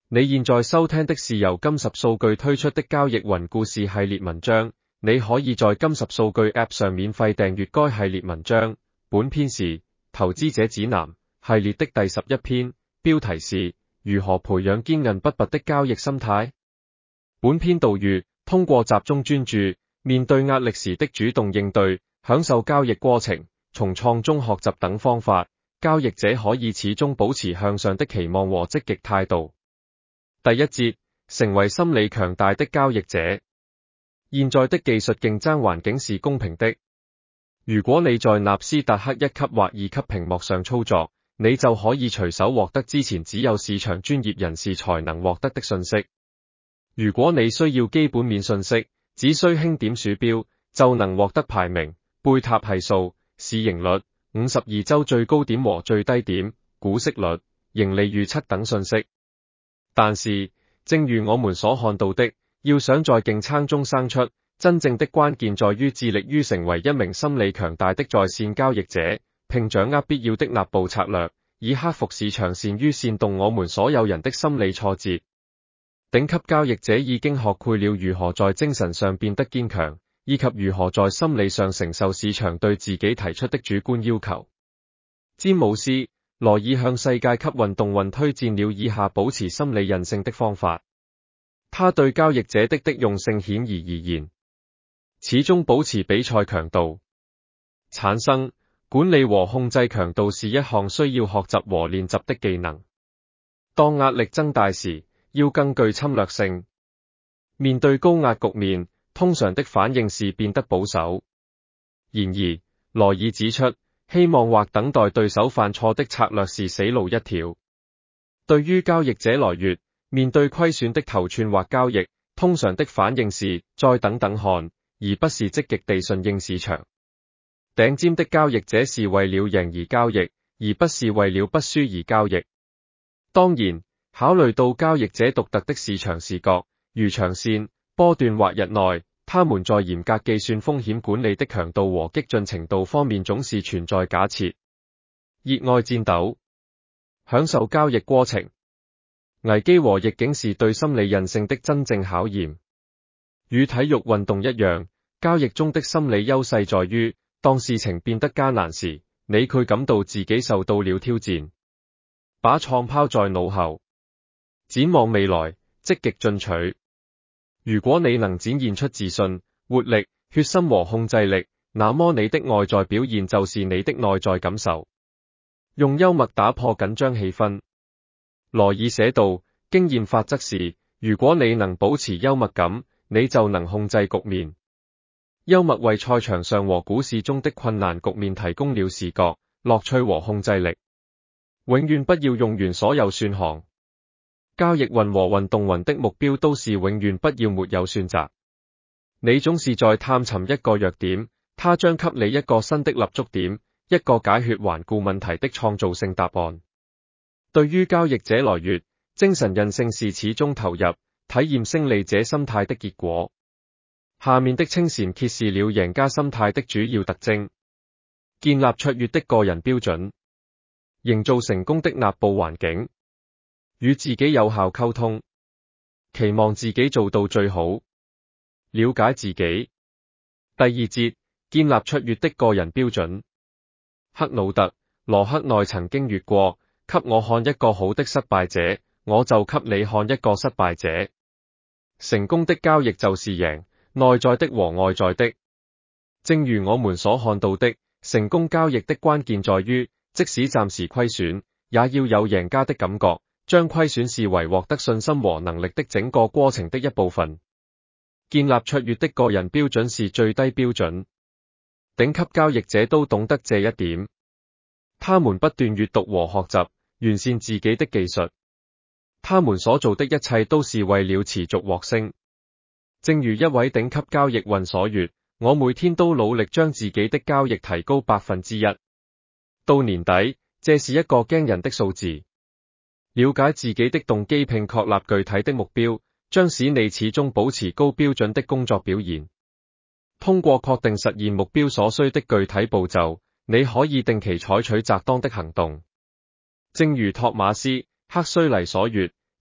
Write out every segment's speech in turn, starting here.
你現在收聽的是由金十數據推出的交易雲故事系列文章，你可以在金十數據 App 上免費訂閱該系列文章。本篇是投資者指南系列的第11篇，標題是如何培養堅韌不拔的交易心態。本篇導語：通過集中專注，面對壓力時的主動應對，享受交易過程，從創中學習等方法，交易者可以始終保持向上的期望和積極態度。第一節，成為心理強大的交易者。現在的技術競爭環境是公平的。如果你在納斯達克1級或2級屏幕上操作，你就可以隨手獲得之前只有市場專業人士才能獲得的信息。如果你需要基本面信息，只需輕點鼠標就能獲得排名、貝塔係數、市盈率、52周最高點和最低點、股息率、盈利預測等信息。但是，正如我們所看到的，要想在競爭中生出，真正的關鍵在於致力於成為一名心理強大的在線交易者，並掌握必要的內部策略，以克服市場善於煽動我們所有人的心理挫折。頂級交易者已經學會了如何在精神上變得堅強，以及如何在心理上承受市場對自己提出的主觀要求。詹姆斯·羅爾向世界級運動員推薦了以下保持心理韌性的方法。他對交易者的用性顯而易見。始終保持比賽強度。產生、管理和控制強度是一項需要學習和練習的技能。當壓力增大時，要更具侵略性。面對高壓局面，通常的反應是變得保守。然而，羅爾指出，希望或等待對手犯錯的策略是死路一條。對於交易者來說，面對虧損的頭寸或交易，通常的反應是再等等看，而不是積極地順應市場。頂尖的交易者是為了贏而交易，而不是為了不輸而交易。當然，考慮到交易者獨特的市場視覺，如長線、波段或日內，他們在嚴格計算風險管理的強度和激進程度方面總是存在假設。熱愛戰鬥，享受交易過程。危機和逆境是對心理韌性的真正考驗。與體育運動一樣，交易中的心理優勢在於，當事情變得艱難時，你會感到自己受到了挑戰。把創拋在腦後，展望未來，積極進取。如果你能展現出自信、活力、決心和控制力，那麼你的外在表現就是你的內在感受。用幽默打破緊張氣氛。羅爾寫道，經驗法則是，如果你能保持幽默感，你就能控制局面。幽默為賽場上和股市中的困難局面提供了視覺、樂趣和控制力。永遠不要用完所有算項。交易雲和運動雲的目標都是永遠不要沒有選擇。你總是在探尋一個弱點，它將給你一個新的立足點，一個解決頑固問題的創造性答案。對於交易者來說，精神韌性是始終投入、體驗勝利者心態的結果。下面的清闡揭示了贏家心態的主要特徵：建立卓越的個人標準，營造成功的內部環境，與自己有效溝通，期望自己做到最好，了解自己。第二節，建立卓越的個人標準。克魯特·羅克內曾經說過，給我看一個好的失敗者，我就給你看一個失敗者。成功的交易就是贏，內在的和外在的。正如我們所看到的，成功交易的關鍵在於，即使暫時虧損，也要有贏家的感覺，將虧損視為獲得信心和能力的整個過程的一部分。建立卓越的個人標準是最低標準。頂級交易者都懂得這一點。他們不斷閱讀和學習，完善自己的技術。他們所做的一切都是為了持續獲勝。正如一位頂級交易員所說，我每天都努力將自己的交易提高1%。到年底，這是一個驚人的數字。了解自己的動機並確立具體的目標，將使你始終保持高標準的工作表現。通過確定實現目標所需的具體步驟，你可以定期採取適當的行動。正如托馬斯·赫胥黎所說，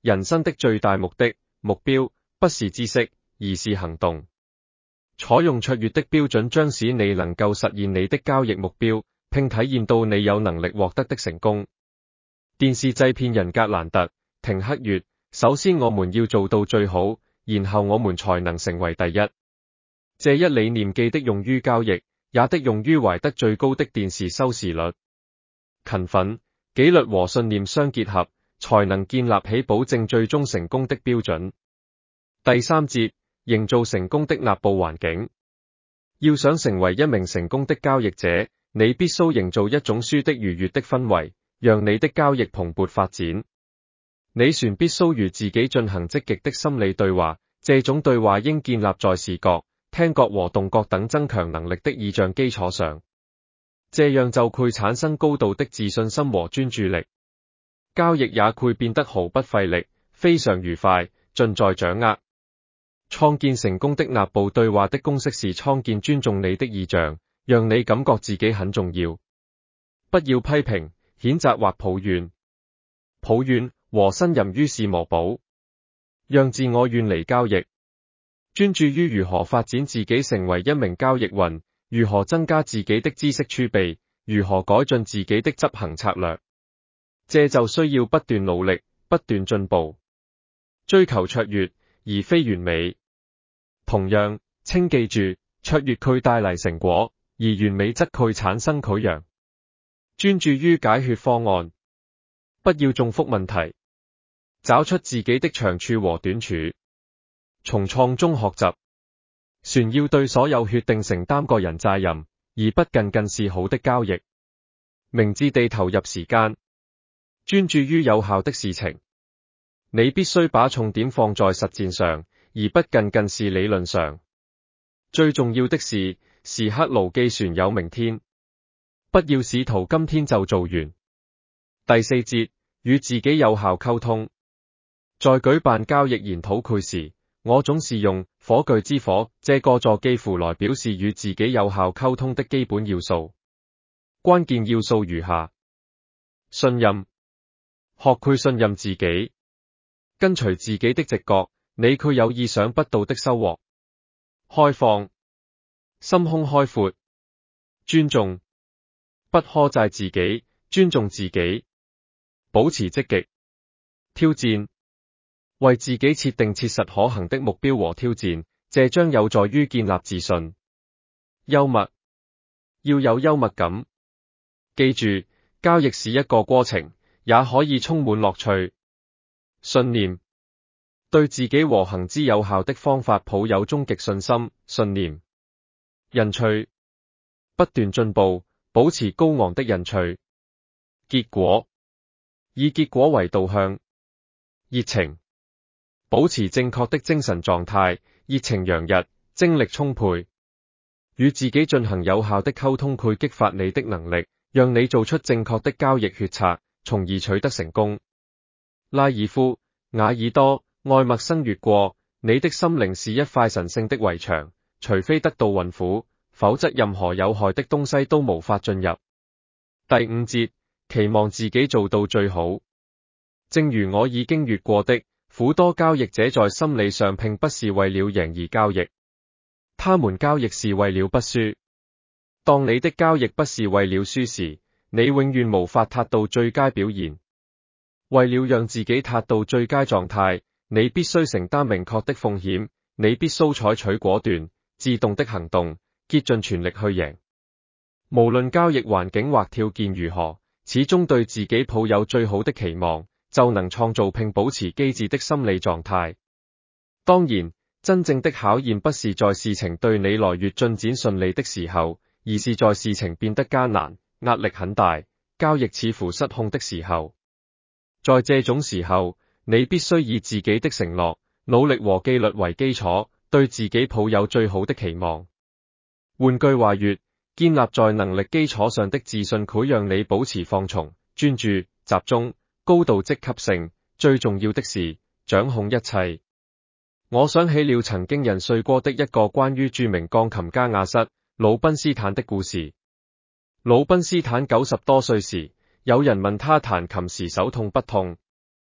人生的最大目的、目標，不是知識，而是行動。採用卓越的標準將使你能夠實現你的交易目標，並體驗到你有能力獲得的成功。電視製片人格蘭特·廷克說，首先我們要做到最好，然後我們才能成為第一。這一理念既的用於交易，也的用於懷得最高的電視收視率。勤奮、紀律和信念相結合，才能建立起保證最終成功的標準。第三節，營造成功的內部環境。要想成為一名成功的交易者，你必須營造一種舒的愉悅的氛圍，讓你的交易蓬勃發展。你船必須與自己進行積極的心理對話，這種對話應建立在視覺、聽覺和動覺等增強能力的意象基礎上，這樣就會產生高度的自信心和專注力。交易也會變得毫不費力，非常愉快，盡在掌握。創建成功的內部對話的公式是創建尊重你的意象，讓你感覺自己很重要。不要批評、譴責或抱怨。抱怨和呻吟於事無補。讓自我遠離交易，專注於如何發展自己成為一名交易員，如何增加自己的知識儲備，如何改進自己的執行策略。這就需要不斷努力，不斷進步，追求卓越，而非完美。同樣，請記住，卓越佢帶嚟成果，而完美則佢產生潰瘍。專注於解決方案，不要重複問題。找出自己的長處和短處，從錯中學習。船要對所有決定承擔個人責任，而不僅僅是好的交易。明智地投入時間，專注於有效的事情。你必須把重點放在實踐上，而不僅僅是理論上。最重要的是，時刻牢記船有明天，不要試圖今天就做完。第四節，與自己有效溝通。在舉辦交易研討會時，我總是用火炬之火這個助記符來表示與自己有效溝通的基本要素。關鍵要素如下：信任，學會信任自己，跟隨自己的直覺，你卻有意想不到的收穫。開放，心胸開闊，尊重，不苛責自己，尊重自己，保持積極。挑戰，為自己設定切實可行的目標和挑戰，這將有助於建立自信。幽默，要有幽默感。記住，交易是一個過程，也可以充滿樂趣。信念，對自己和行之有效的方法抱有終極信心。信念。人趣，不斷進步，保持高昂的人趣。結果，以結果為導向。熱情，保持正確的精神狀態，熱情洋溢，精力充沛。與自己進行有效的溝通會激發你的能力，讓你做出正確的交易決策，從而取得成功。拉爾夫·瓦爾多愛默生越過，你的心靈是一塊神聖的圍牆，除非得到孕婦，否則任何有害的東西都無法進入。第五節，期望自己做到最好。正如我已經越過的，許多交易者在心理上並不是為了贏而交易，他們交易是為了不輸。當你的交易不是為了輸時，你永遠無法達到最佳表現。為了讓自己達到最佳狀態，你必須承擔明確的風險，你必須採取果斷、自動的行動，竭盡全力去贏。無論交易環境或條件如何，始終對自己抱有最好的期望，就能創造並保持機智的心理狀態。當然，真正的考驗不是在事情對你來越進展順利的時候，而是在事情變得艱難、壓力很大、交易似乎失控的時候。在這種時候，你必須以自己的承諾、努力和紀律為基礎，對自己抱有最好的期望。換句話說，建立在能力基礎上的自信會讓你保持放鬆、專注、集中、高度積極性，最重要的是掌控一切。我想起了曾經人睡過的一個關於著名鋼琴家亞瑟·魯賓斯坦的故事。魯賓斯坦90多歲時，有人問他彈琴時手痛不痛，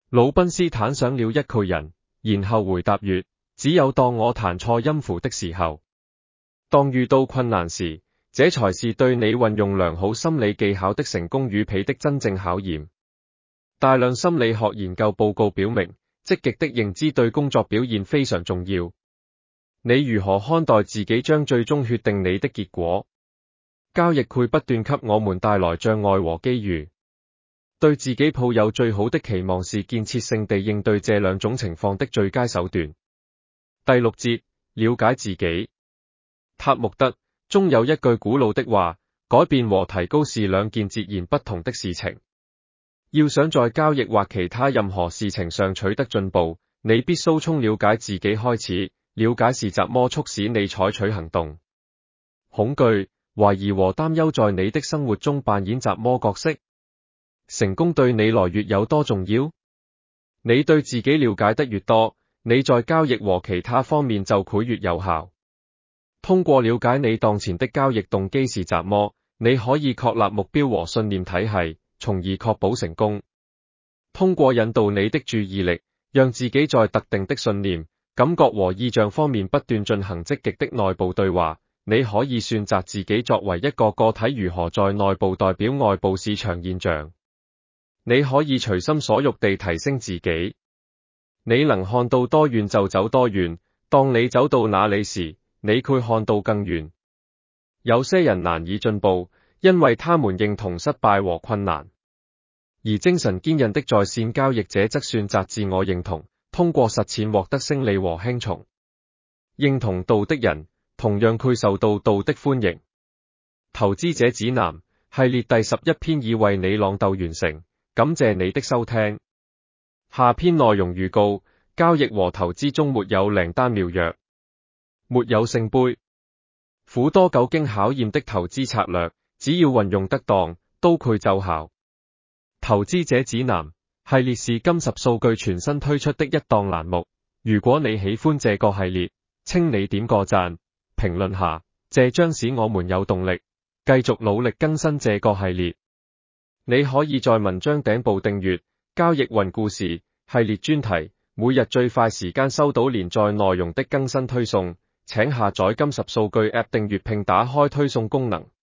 魯賓斯坦想了一個人，然後回答說：只有當我彈錯音符的時候，當遇到困難時，這才是對你運用良好心理技巧的成功與否的真正考驗。大量心理學研究報告表明，積極的認知對工作表現非常重要。你如何看待自己將最終決定你的結果。交易會不斷給我們帶來障礙和機遇。對自己抱有最好的期望是建設性地應對這兩種情況的最佳手段。第六節，了解自己。塔木德中有一句古老的話：改變和提高是兩件截然不同的事情。要想在交易或其他任何事情上取得進步，你必須從了解自己開始。了解是什麼促使你採取行動。恐懼、懷疑和擔憂在你的生活中扮演什麼角色？成功對你來越有多重要？你對自己了解得越多，你在交易和其他方面就會越有效。通過了解你當前的交易動機是什麼，你可以確立目標和信念體系，從而確保成功。通過引導你的注意力，讓自己在特定的信念、感覺和意象方面不斷進行積極的內部對話，你可以選擇自己作為一個個體如何在內部代表外部市場現象。你可以隨心所欲地提升自己。你能看到多遠就走多遠，當你走到哪裡時，你會看到更遠。有些人難以進步，因為他們認同失敗和困難，而精神堅韌的在線交易者則選擇自我認同，通過實踐獲得勝利和輕鬆。認同道的人同樣會受到道的歡迎。投資者指南系列第11篇已為你朗讀完成，感謝你的收聽。下篇內容預告：交易和投資中沒有靈丹妙藥，沒有聖杯。苦多久經考驗的投資策略，只要運用得當，都會奏效。投資者指南系列是金十數據全新推出的一檔欄目。如果你喜歡這個系列，請你點個讚，評論下，這將使我們有動力繼續努力更新這個系列。你可以在文章頂部訂閱交易雲故事系列專題，每日最快時間收到連載內容的更新推送。請下載金十數據 App 訂閱並打開推送功能。